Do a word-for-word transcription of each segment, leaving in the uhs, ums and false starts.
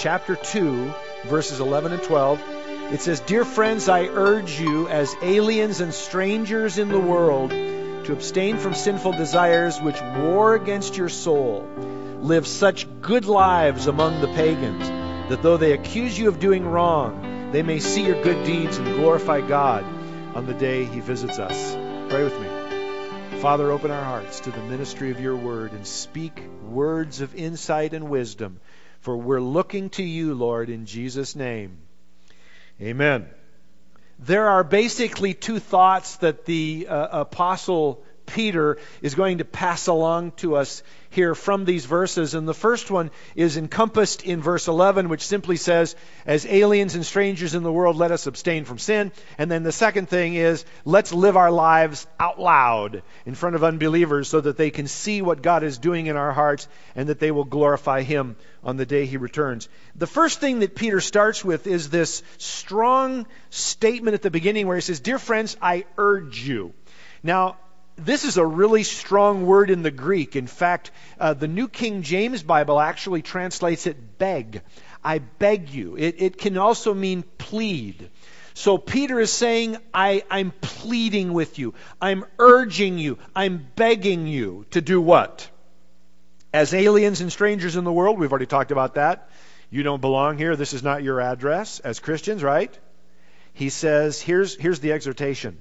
chapter two, verses eleven and twelve. It says, "Dear friends, I urge you as aliens and strangers in the world to abstain from sinful desires which war against your soul. Live such good lives among the pagans, that though they accuse you of doing wrong, they may see your good deeds and glorify God on the day He visits us." Pray with me. Father, open our hearts to the ministry of your word and speak words of insight and wisdom, for we're looking to you, Lord, in Jesus' name. Amen. There are basically two thoughts that the uh, Apostle Peter is going to pass along to us here from these verses. And the first one is encompassed in verse eleven, which simply says, "As aliens and strangers in the world, let us abstain from sin." And then the second thing is, let's live our lives out loud in front of unbelievers so that they can see what God is doing in our hearts and that they will glorify Him on the day He returns. The first thing that Peter starts with is this strong statement at the beginning where he says, "Dear friends, I urge you." Now, this is a really strong word in the Greek. In fact, uh, the New King James Bible actually translates it beg. I beg you. It, it can also mean plead. So Peter is saying, I, I'm pleading with you. I'm urging you. I'm begging you to do what? As aliens and strangers in the world, we've already talked about that. You don't belong here. This is not your address as Christians, right? He says, here's, here's the exhortation.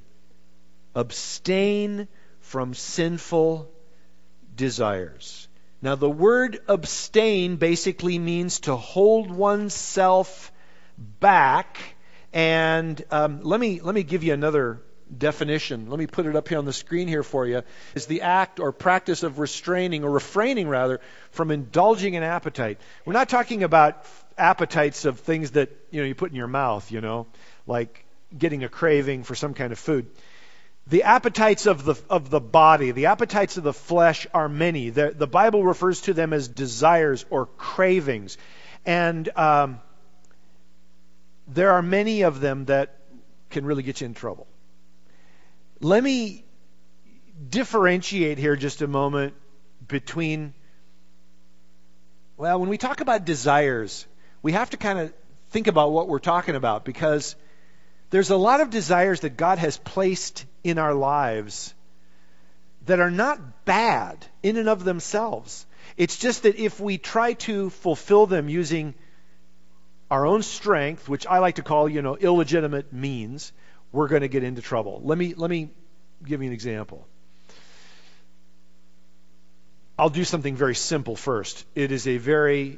Abstain from sinful desires. Now, the word abstain basically means to hold oneself back. And um, let me let me give you another definition. Let me put it up here on the screen here for you. Is the act or practice of restraining, or refraining rather, from indulging an appetite. We're not talking about appetites of things that you know you put in your mouth, you know, like getting a craving for some kind of food. The appetites of the of the body, the appetites of the flesh are many. The, the Bible refers to them as desires or cravings. And um, there are many of them that can really get you in trouble. Let me differentiate here just a moment between, well, when we talk about desires, we have to kind of think about what we're talking about, because there's a lot of desires that God has placed in our lives that are not bad in and of themselves. It's just that if we try to fulfill them using our own strength, which I like to call, you know, illegitimate means, we're going to get into trouble. Let me let me give you an example. I'll do something very simple first. It is a very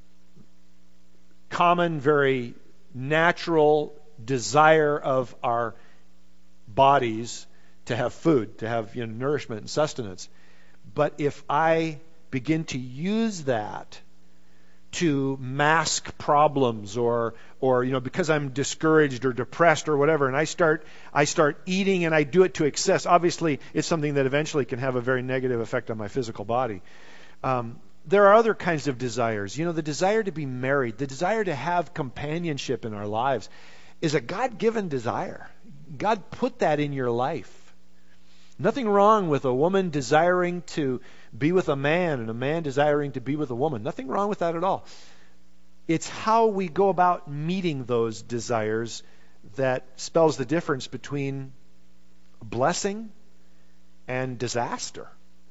common, very natural desire of our bodies to have food, to have you know, nourishment and sustenance. But if I begin to use that to mask problems, or or you know because I'm discouraged or depressed or whatever, and I start I start eating and I do it to excess, obviously it's something that eventually can have a very negative effect on my physical body. Um, there are other kinds of desires. You know, the desire to be married, the desire to have companionship in our lives is a God-given desire. God put that in your life. Nothing wrong with a woman desiring to be with a man and a man desiring to be with a woman. Nothing wrong with that at all. It's how we go about meeting those desires that spells the difference between blessing and disaster.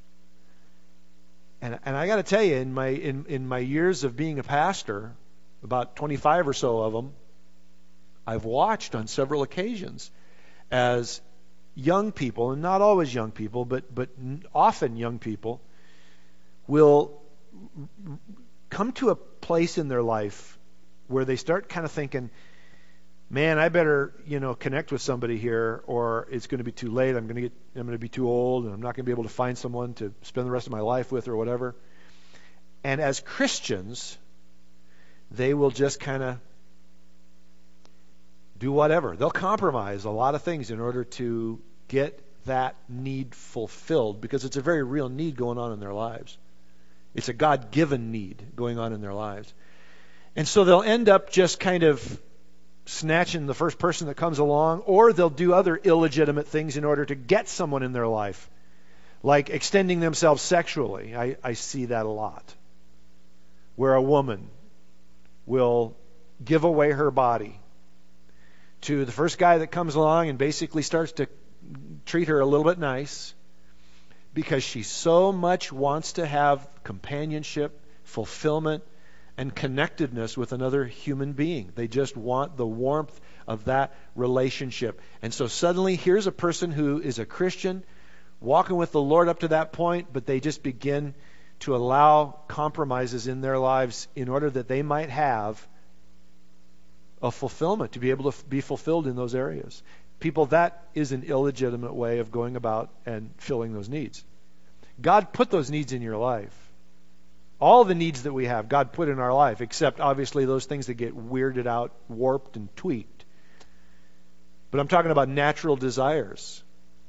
And and I got to tell you, in my in, in my years of being a pastor, about twenty-five or so of them, I've watched on several occasions as young people, and not always young people, but but often young people, will come to a place in their life where they start kind of thinking, man, I better, you know, connect with somebody here, or it's going to be too late. I'm going to get, I'm going to be too old, and I'm not going to be able to find someone to spend the rest of my life with, or whatever. And as Christians, they will just kind of do whatever. They'll compromise a lot of things in order to get that need fulfilled, because it's a very real need going on in their lives. It's a God-given need going on in their lives. And so they'll end up just kind of snatching the first person that comes along, or they'll do other illegitimate things in order to get someone in their life, like extending themselves sexually. I, I see that a lot, where a woman will give away her body to the first guy that comes along and basically starts to treat her a little bit nice, because she so much wants to have companionship, fulfillment, and connectedness with another human being. They just want the warmth of that relationship. And so suddenly here's a person who is a Christian, walking with the Lord up to that point, but they just begin to allow compromises in their lives in order that they might have a fulfillment, to be able to f- be fulfilled in those areas. People, that is an illegitimate way of going about and filling those needs. God put those needs in your life. All the needs that we have, God put in our life, except obviously those things that get weirded out, warped, and tweaked. But I'm talking about natural desires.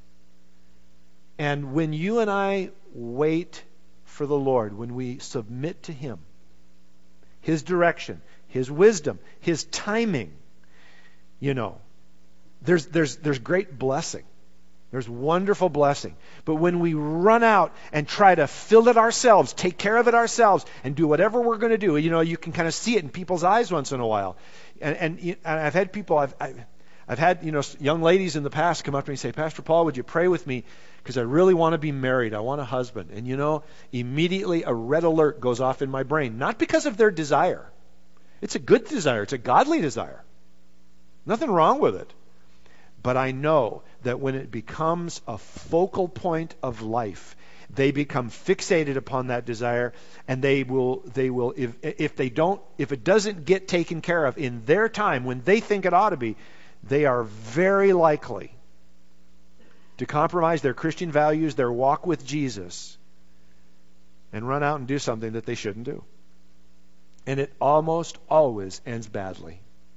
And when you and I wait for the Lord, when we submit to Him, His direction, His wisdom, His timing, you know, there's there's there's great blessing. There's wonderful blessing. But when we run out and try to fill it ourselves, take care of it ourselves, and do whatever we're going to do, you know, you can kind of see it in people's eyes once in a while. And, and, and I've had people, I've, I've I've had, you know, young ladies in the past come up to me and say, Pastor Paul, would you pray with me? Because I really want to be married. I want a husband. And, you know, immediately a red alert goes off in my brain. Not because of their desire. It's a good desire. It's a godly desire. Nothing wrong with it. But I know that when it becomes a focal point of life, they become fixated upon that desire, and they will, they will, if, if they don't, if it doesn't get taken care of in their time, when they think it ought to be, they are very likely to compromise their Christian values, their walk with Jesus, and run out and do something that they shouldn't do. And it almost always ends badly.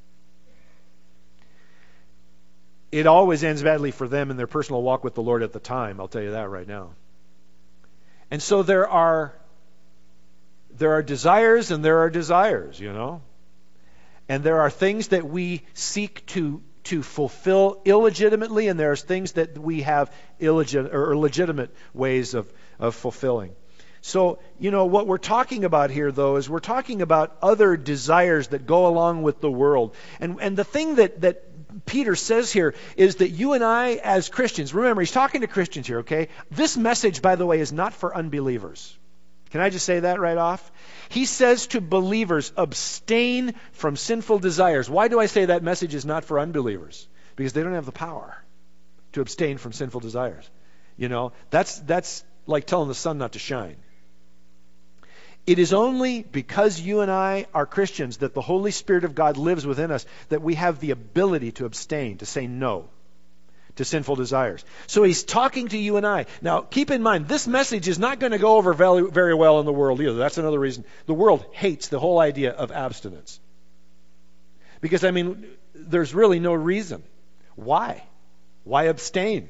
It always ends badly for them in their personal walk with the Lord at the time. I'll tell you that right now. And so there are there are desires and there are desires, you know. And there are things that we seek to to fulfill illegitimately, and there's things that we have illegit or legitimate ways of, of fulfilling. So, you know, what we're talking about here, though, is we're talking about other desires that go along with the world. And and the thing that, that Peter says here is that you and I as Christians, remember, he's talking to Christians here, okay? This message, by the way, is not for unbelievers. Can I just say that right off? He says to believers, abstain from sinful desires. Why do I say that message is not for unbelievers? Because they don't have the power to abstain from sinful desires. You know, that's that's like telling the sun not to shine. It is only because you and I are Christians that the Holy Spirit of God lives within us that we have the ability to abstain, to say no to sinful desires. So he's talking to you and I. Now, keep in mind, this message is not going to go over very, very well in the world either. That's another reason. The world hates the whole idea of abstinence. Because, I mean, there's really no reason. Why? Why abstain?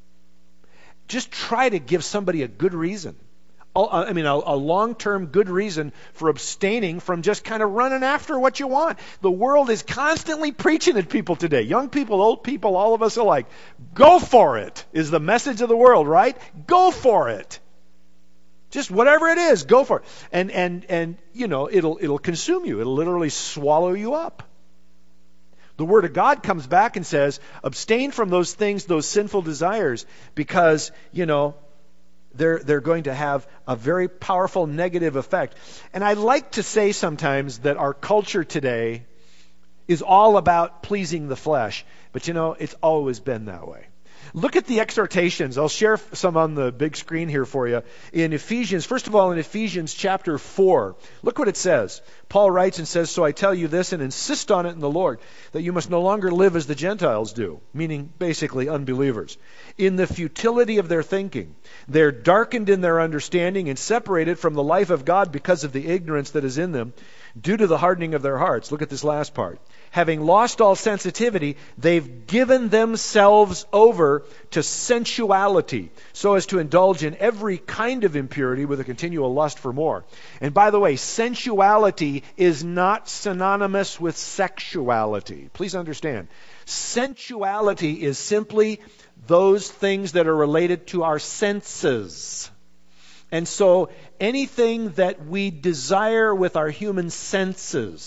Just try to give somebody a good reason. I mean, a, a long-term good reason for abstaining from just kind of running after what you want. The world is constantly preaching at people today. Young people, old people, all of us are like, go for it, is the message of the world, right? Go for it. Just whatever it is, go for it. And, and, and you know, it'll, it'll consume you. It'll literally swallow you up. The Word of God comes back and says, abstain from those things, those sinful desires, because, you know, They're, they're going to have a very powerful negative effect. And I like to say sometimes that our culture today is all about pleasing the flesh. But you know, it's always been that way. Look at the exhortations. I'll share some on the big screen here for you. In Ephesians, first of all, in Ephesians chapter four, look what it says. Paul writes and says, so I tell you this and insist on it in the Lord, that you must no longer live as the Gentiles do, meaning basically unbelievers, in the futility of their thinking. They're darkened in their understanding and separated from the life of God because of the ignorance that is in them, due to the hardening of their hearts. Look at this last part. Having lost all sensitivity, they've given themselves over to sensuality, so as to indulge in every kind of impurity with a continual lust for more. And by the way, sensuality is not synonymous with sexuality. Please understand. Sensuality is simply those things that are related to our senses. And so anything that we desire with our human senses,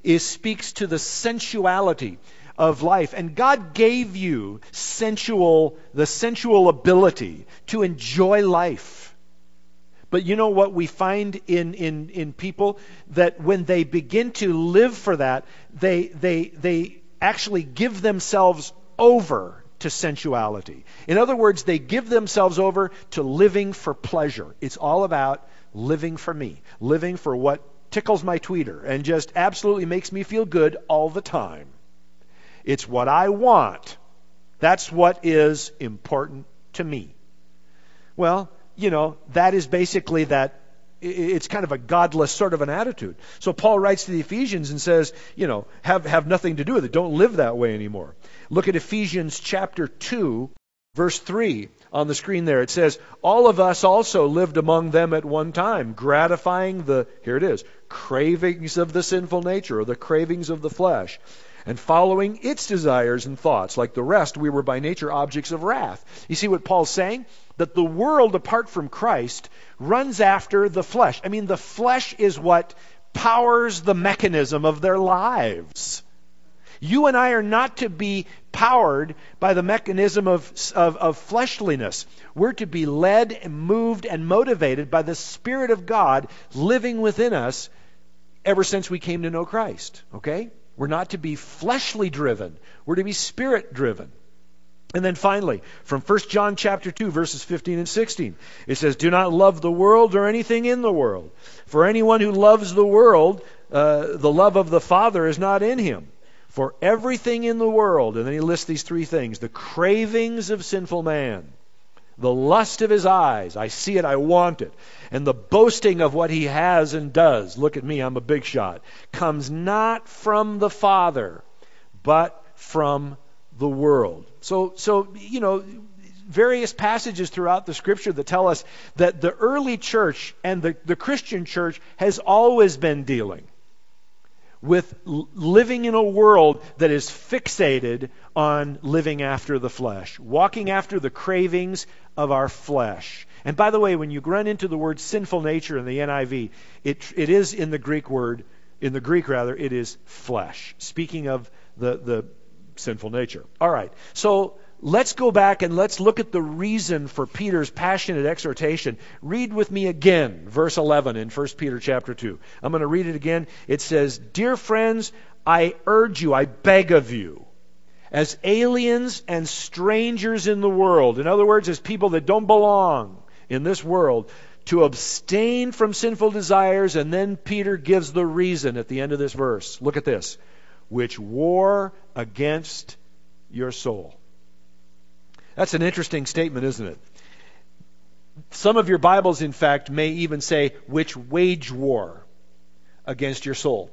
is speaks to the sensuality of life. And God gave you sensual, the sensual ability to enjoy life. But you know what we find in, in, in people? That when they begin to live for that, they, they, they actually give themselves over to sensuality. In other words, they give themselves over to living for pleasure. It's all about living for me, living for what tickles my tweeter and just absolutely makes me feel good all the time. It's what I want. That's what is important to me. Well, you know, that is basically that. It's kind of a godless sort of an attitude. So Paul writes to the Ephesians and says, you know, have, have nothing to do with it. Don't live that way anymore. Look at Ephesians chapter two, verse three on the screen there. It says, all of us also lived among them at one time, gratifying the, here it is, cravings of the sinful nature, or the cravings of the flesh, and following its desires and thoughts. Like the rest, we were by nature objects of wrath. You see what Paul's saying? That the world, apart from Christ, runs after the flesh. I mean, the flesh is what powers the mechanism of their lives. You and I are not to be powered by the mechanism of, of, of fleshliness. We're to be led and moved and motivated by the Spirit of God living within us ever since we came to know Christ. Okay? We're not to be fleshly driven. We're to be Spirit driven. And then finally, from First John chapter two, verses fifteen and sixteen, it says, do not love the world or anything in the world. For anyone who loves the world, uh, the love of the Father is not in him. For everything in the world, and then he lists these three things, the cravings of sinful man, the lust of his eyes, I see it, I want it, and the boasting of what he has and does, look at me, I'm a big shot, comes not from the Father, but from the world. So, so you know, various passages throughout the Scripture that tell us that the early church and the, the Christian church has always been dealing with living in a world that is fixated on living after the flesh, walking after the cravings of our flesh. And by the way, when you run into the word sinful nature in the N I V, it it is in the Greek word, in the Greek rather, it is flesh, speaking of the, the sinful nature. All right, so let's go back and let's look at the reason for Peter's passionate exhortation. Read with me again, verse eleven in First Peter chapter two. I'm going to read it again. It says, dear friends, I urge you, I beg of you, as aliens and strangers in the world, in other words, as people that don't belong in this world, to abstain from sinful desires. And then Peter gives the reason at the end of this verse. Look at this. Which war against your soul. That's an interesting statement, isn't it? Some of your Bibles, in fact, may even say, which wage war against your soul.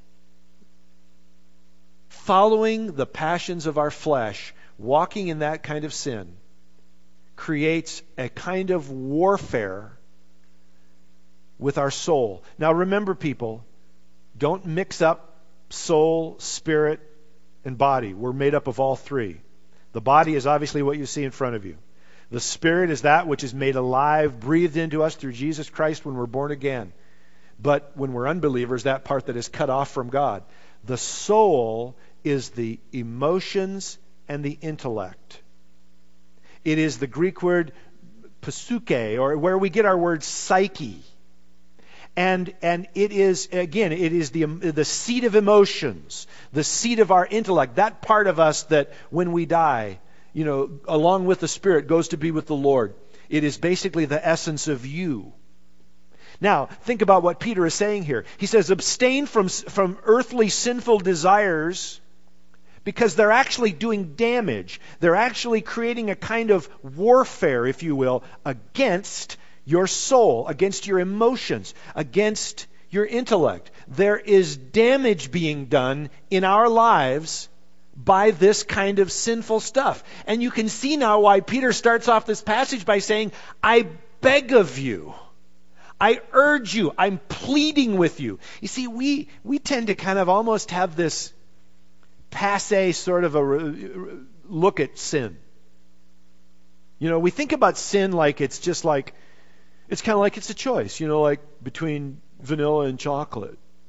Following the passions of our flesh, walking in that kind of sin, creates a kind of warfare with our soul. Now remember, people, don't mix up soul, spirit, and body. We're made up of all three. The body is obviously what you see in front of you. The Spirit is that which is made alive, breathed into us through Jesus Christ when we're born again. But when we're unbelievers, that part that is cut off from God. The soul is the emotions and the intellect. It is the Greek word psyche, or where we get our word psyche. And and it is, again, it is the the seat of emotions, the seat of our intellect, that part of us that when we die, you know, along with the Spirit, goes to be with the Lord. It is basically the essence of you. Now, think about what Peter is saying here. He says, abstain from, from earthly sinful desires because they're actually doing damage. They're actually creating a kind of warfare, if you will, against your soul, against your emotions, against your intellect. There is damage being done in our lives by this kind of sinful stuff. And you can see now why Peter starts off this passage by saying, I beg of you. I urge you. I'm pleading with you. You see, we, we tend to kind of almost have this passé sort of a look at sin. You know, we think about sin like it's just like, it's kind of like it's a choice, you know, like between vanilla and chocolate.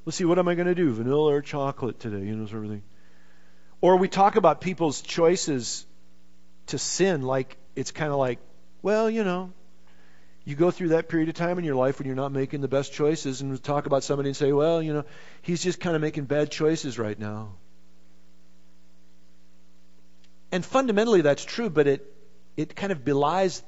Let's see, what am I going to do? Vanilla or chocolate today? You know, sort of thing. Or we talk about people's choices to sin like it's kind of like, well, you know, you go through that period of time in your life when you're not making the best choices, and we talk about somebody and say, well, you know, he's just kind of making bad choices right now. And fundamentally that's true, but it it kind of belies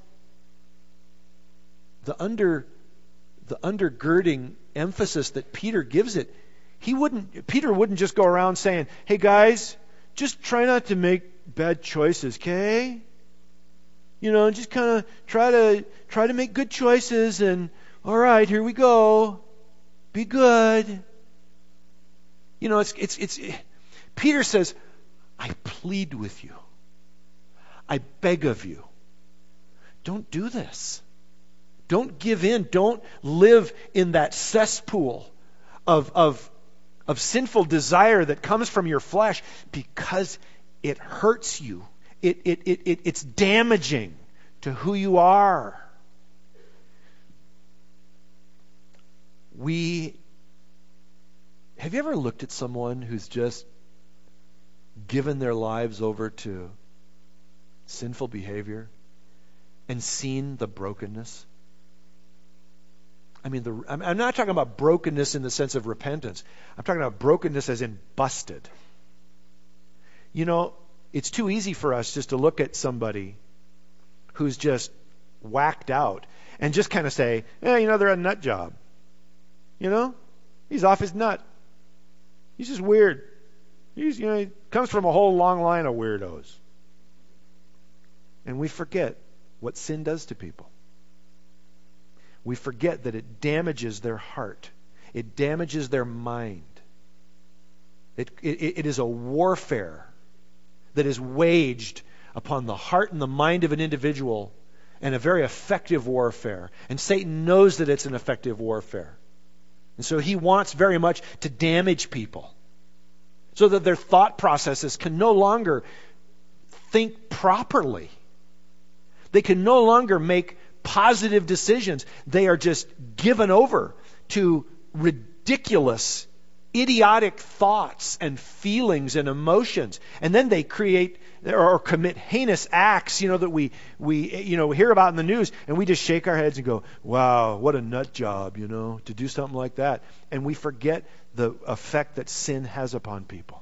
the under the undergirding emphasis that Peter gives it. He wouldn't Peter wouldn't just go around saying, "Hey guys, just try not to make bad choices, okay? You know, just kind of try to try to make good choices, and all right, here we go. Be good." You know, it's it's it's Peter says, "I plead with you. I beg of you. Don't do this. Don't give in. Don't live in that cesspool of of of sinful desire that comes from your flesh, because it hurts you. It it it, it it's damaging to who you are." We have you ever looked at someone who's just given their lives over to sinful behavior and seen the brokenness? I mean, the, I'm, I'm not talking about brokenness in the sense of repentance. I'm talking about brokenness as in busted. You know, it's too easy for us just to look at somebody who's just whacked out and just kind of say, "Yeah, you know, they're a nut job. You know, he's off his nut. He's just weird. He's, you know, he comes from a whole long line of weirdos." And we forget what sin does to people. We forget that it damages their heart. It damages their mind. It, it, it is a warfare that is waged upon the heart and the mind of an individual, and a very effective warfare. And Satan knows that it's an effective warfare. And so he wants very much to damage people so that their thought processes can no longer think properly. They can no longer make positive decisions. They are just given over to ridiculous, idiotic thoughts and feelings and emotions. And then they create or commit heinous acts, you know, that we, we, you know, hear about in the news, and we just shake our heads and go, "Wow, what a nut job, you know, to do something like that." And we forget the effect that sin has upon people.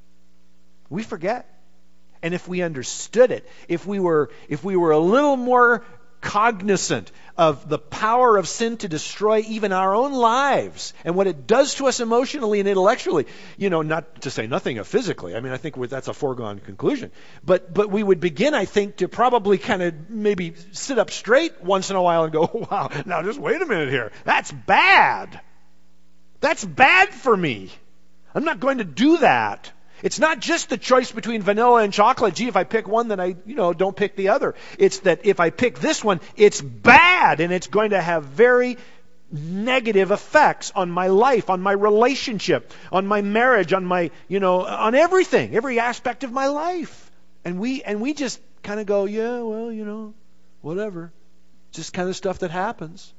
We forget. And if we understood it, if we were, if we were a little more cognizant of the power of sin to destroy even our own lives and what it does to us emotionally and intellectually, you know, not to say nothing of physically. I mean, I think that's a foregone conclusion. But but we would begin, I think, to probably kind of maybe sit up straight once in a while and go, "Wow, now just wait a minute here. That's bad. That's bad for me. I'm not going to do that." It's not just the choice between vanilla and chocolate. Gee, if I pick one, then I, you know, don't pick the other. It's that if I pick this one, it's bad, and it's going to have very negative effects on my life, on my relationship, on my marriage, on my, you know, on everything, every aspect of my life. And we and we just kind of go, "Yeah, well, you know, whatever." Just kind of stuff that happens.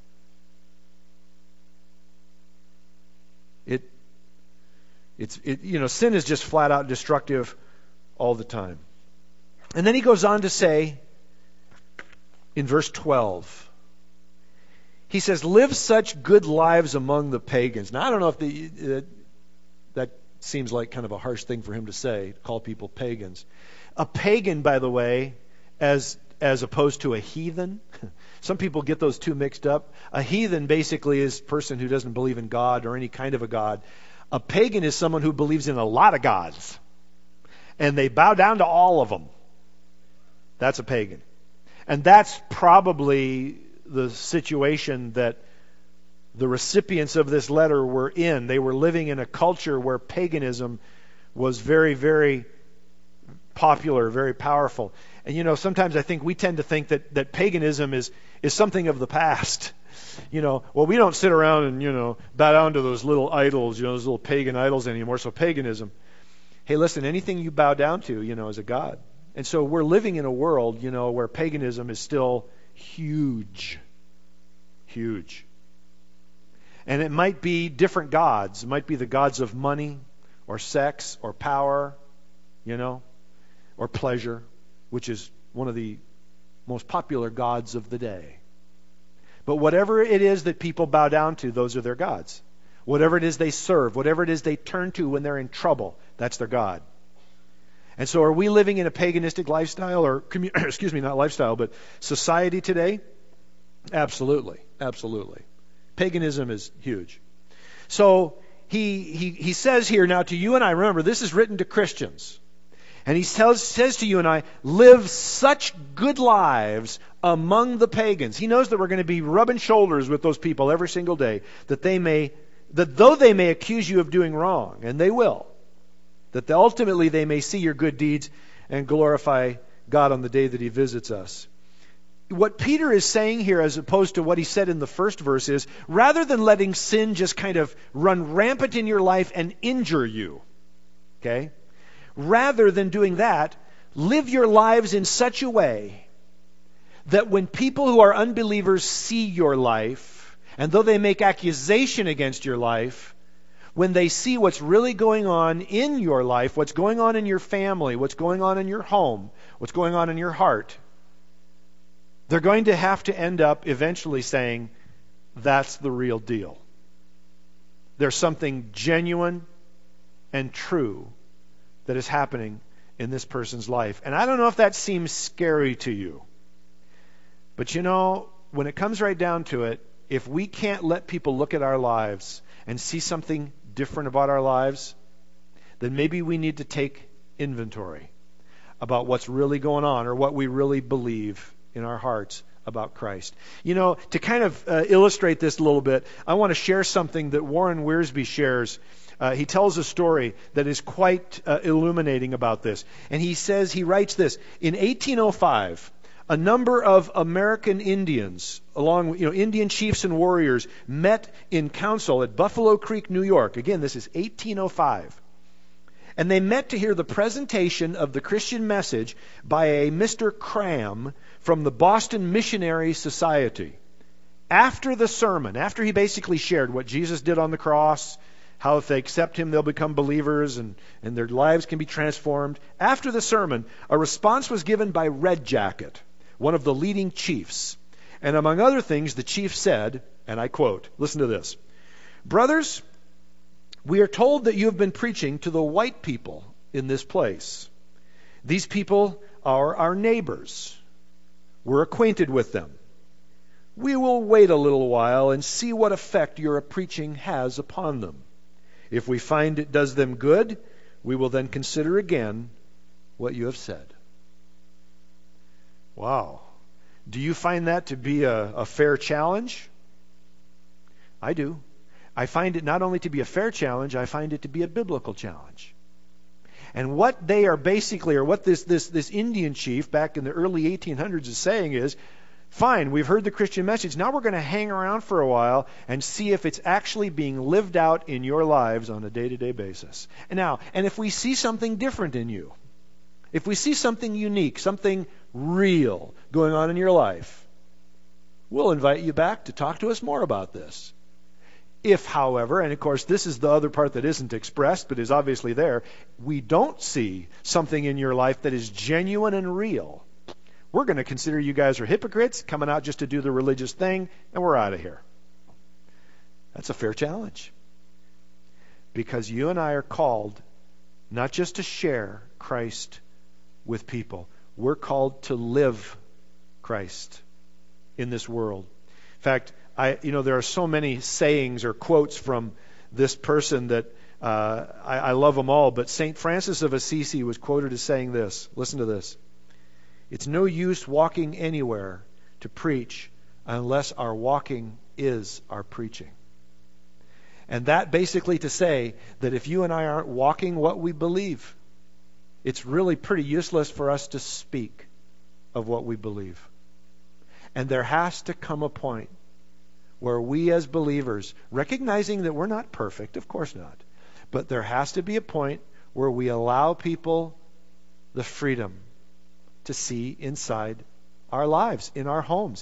It It's, it, you know, sin is just flat out destructive all the time. And then he goes on to say in verse twelve, he says, "Live such good lives among the pagans." Now, I don't know if the, uh, that seems like kind of a harsh thing for him to say, to call people pagans. A pagan, by the way, as as opposed to a heathen. Some people get those two mixed up. A heathen basically is a person who doesn't believe in God or any kind of a God. A pagan is someone who believes in a lot of gods, and they bow down to all of them. That's a pagan. And that's probably the situation that the recipients of this letter were in. They were living in a culture where paganism was very, very popular, very powerful. And you know, sometimes I think we tend to think that, that paganism is, is something of the past. You know, well, we don't sit around and, you know, bow down to those little idols, you know, those little pagan idols anymore. So paganism. Hey, listen, anything you bow down to, you know, is a god. And so we're living in a world, you know, where paganism is still huge. Huge. And it might be different gods. It might be the gods of money or sex or power, you know, or pleasure, which is one of the most popular gods of the day. But whatever it is that people bow down to, those are their gods. Whatever it is they serve, whatever it is they turn to when they're in trouble, that's their God. And so are we living in a paganistic lifestyle, or, commu- excuse me, not lifestyle, but society today? Absolutely, absolutely. Paganism is huge. So he, he, he says here now to you and I, remember, this is written to Christians. And he tells, says to you and I, live such good lives among the pagans. He knows that we're going to be rubbing shoulders with those people every single day, that they may, that though they may accuse you of doing wrong, and they will, that ultimately they may see your good deeds and glorify God on the day that He visits us. What Peter is saying here, as opposed to what he said in the first verse, is rather than letting sin just kind of run rampant in your life and injure you, okay? Rather than doing that, live your lives in such a way that when people who are unbelievers see your life, and though they make accusation against your life, when they see what's really going on in your life, what's going on in your family, what's going on in your home, what's going on in your heart, they're going to have to end up eventually saying, that's the real deal. There's something genuine and true that is happening in this person's life. And I don't know if that seems scary to you. But you know, when it comes right down to it, if we can't let people look at our lives and see something different about our lives, then maybe we need to take inventory about what's really going on or what we really believe in our hearts about Christ. You know, to kind of uh, illustrate this a little bit, I want to share something that Warren Wiersbe shares. Uh, he tells a story that is quite uh, illuminating about this. And he says, he writes this, in eighteen oh five, a number of American Indians, along with, you know, Indian chiefs and warriors, met in council at Buffalo Creek, New York. Again, this is eighteen oh five. And they met to hear the presentation of the Christian message by a Mister Cram from the Boston Missionary Society. After the sermon, after he basically shared what Jesus did on the cross, how if they accept Him, they'll become believers and, and their lives can be transformed. After the sermon, a response was given by Red Jacket, one of the leading chiefs. And among other things, the chief said, and I quote, listen to this, "Brothers, we are told that you have been preaching to the white people in this place. These people are our neighbors. We're acquainted with them. We will wait a little while and see what effect your preaching has upon them. If we find it does them good, we will then consider again what you have said." Wow. Do you find that to be a, a fair challenge? I do. I find it not only to be a fair challenge, I find it to be a biblical challenge. And what they are basically, or what this, this, this Indian chief back in the early eighteen hundreds is saying is, fine, we've heard the Christian message. Now we're going to hang around for a while and see if it's actually being lived out in your lives on a day-to-day basis. And now, and if we see something different in you, if we see something unique, something real going on in your life, we'll invite you back to talk to us more about this. If, however, and of course this is the other part that isn't expressed but is obviously there, we don't see something in your life that is genuine and real, we're going to consider you guys are hypocrites coming out just to do the religious thing, and we're out of here. That's a fair challenge. Because you and I are called not just to share Christ with people. We're called to live Christ in this world. In fact, I, you know, there are so many sayings or quotes from this person that uh, I, I love them all, but Saint Francis of Assisi was quoted as saying this. Listen to this. "It's no use walking anywhere to preach unless our walking is our preaching." And that basically to say that if you and I aren't walking what we believe, it's really pretty useless for us to speak of what we believe. And there has to come a point where we as believers, recognizing that we're not perfect, of course not, but there has to be a point where we allow people the freedom to see inside our lives, in our homes.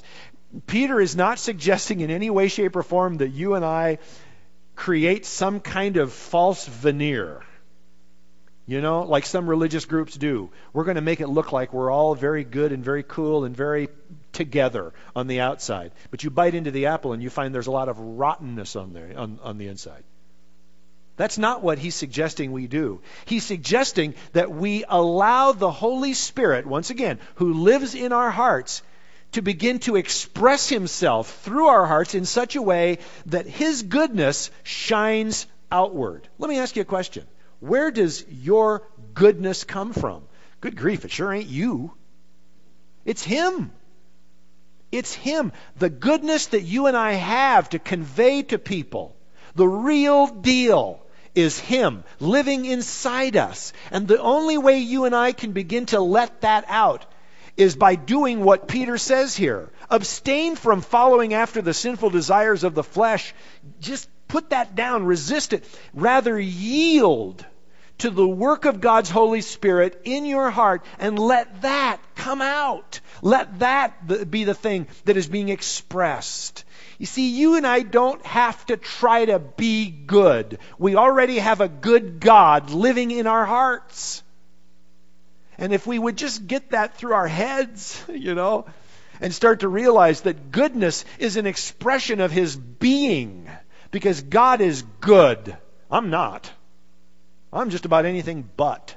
Peter is not suggesting in any way, shape, or form that you and I create some kind of false veneer. You know, like some religious groups do. We're going to make it look like we're all very good and very cool and very together on the outside. But you bite into the apple and you find there's a lot of rottenness on there, on, on the inside. That's not what he's suggesting we do. He's suggesting that we allow the Holy Spirit, once again, who lives in our hearts, to begin to express himself through our hearts in such a way that his goodness shines outward. Let me ask you a question. Where does your goodness come from? Good grief, it sure ain't you. It's him. It's him. The goodness that you and I have to convey to people, the real deal, is him living inside us. And the only way you and I can begin to let that out is by doing what Peter says here. Abstain from following after the sinful desires of the flesh. Just put that down, resist it. Rather yield to the work of God's Holy Spirit in your heart and let that come out. Let that be the thing that is being expressed. You see, you and I don't have to try to be good. We already have a good God living in our hearts. And if we would just get that through our heads, you know, and start to realize that goodness is an expression of his being, because God is good. I'm not. I'm just about anything but.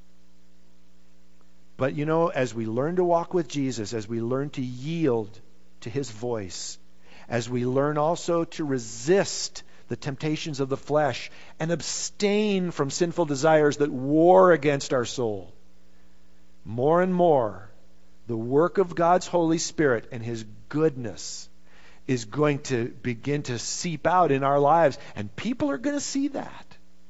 But you know, as we learn to walk with Jesus, as we learn to yield to his voice, as we learn also to resist the temptations of the flesh and abstain from sinful desires that war against our soul, more and more, the work of God's Holy Spirit and his goodness is going to begin to seep out in our lives, and people are going to see that.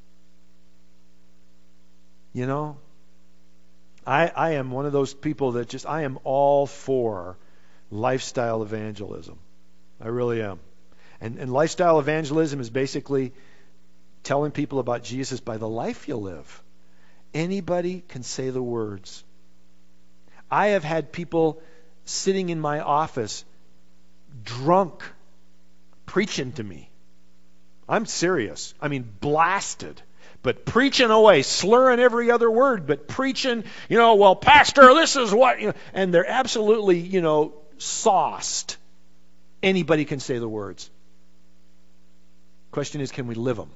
You know, I, I am one of those people that just, I am all for lifestyle evangelism. I really am. And, and lifestyle evangelism is basically telling people about Jesus by the life you live. Anybody can say the words. I have had people sitting in my office drunk preaching to me. I'm serious. I mean, blasted. But preaching away, slurring every other word, but preaching, you know, well, Pastor, this is what, you know, and they're absolutely, you know, sauced. Anybody can say the words. Question is, can we live them?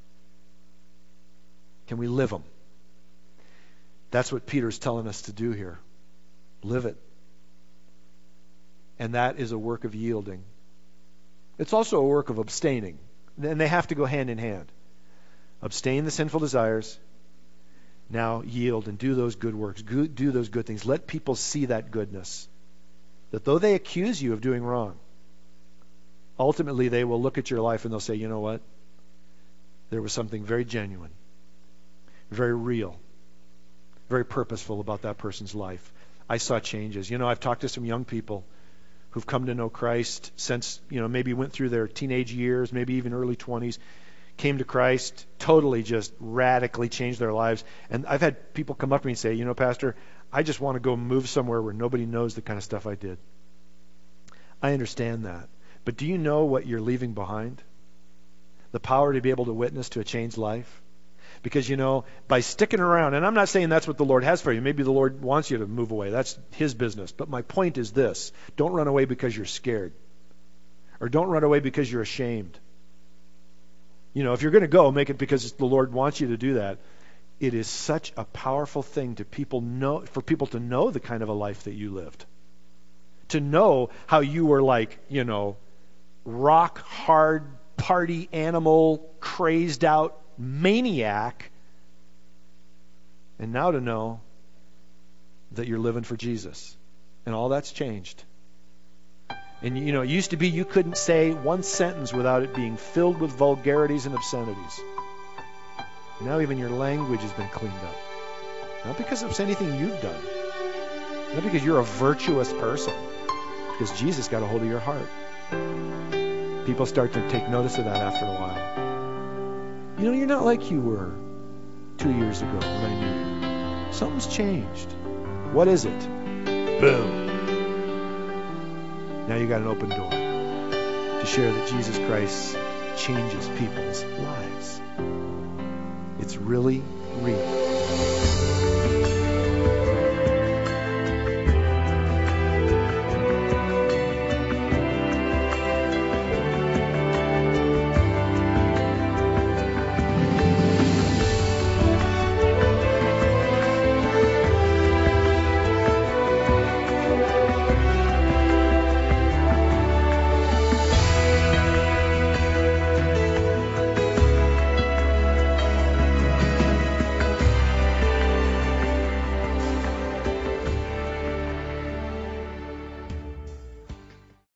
Can we live them? That's what Peter's telling us to do here. Live it. And that is a work of yielding. It's also a work of abstaining. And they have to go hand in hand. Abstain the sinful desires. Now yield and do those good works. Do those good things. Let people see that goodness. That though they accuse you of doing wrong, ultimately they will look at your life and they'll say, you know what? There was something very genuine, very real, very purposeful about that person's life. I saw changes. You know, I've talked to some young people who've come to know Christ since, you know, maybe went through their teenage years, maybe even early twenties, came to Christ, totally just radically changed their lives. And I've had people come up to me and say, you know, Pastor, I just want to go move somewhere where nobody knows the kind of stuff I did. I understand that. But do you know what you're leaving behind? The power to be able to witness to a changed life? Because, you know, by sticking around, and I'm not saying that's what the Lord has for you. Maybe the Lord wants you to move away. That's his business. But my point is this. Don't run away because you're scared. Or don't run away because you're ashamed. You know, if you're going to go, make it because the Lord wants you to do that. It is such a powerful thing to people know, for people to know the kind of a life that you lived. To know how you were like, you know, rock hard, party animal, crazed out maniac, and now to know that you're living for Jesus. And all that's changed. And, you know, it used to be you couldn't say one sentence without it being filled with vulgarities and obscenities. Now even your language has been cleaned up. Not because of anything you've done. Not because you're a virtuous person. Because Jesus got a hold of your heart. People start to take notice of that after a while. You know, you're not like you were two years ago when I knew you. Something's changed. What is it? Boom. now you got an open door to share that Jesus Christ changes people's lives. It's really real.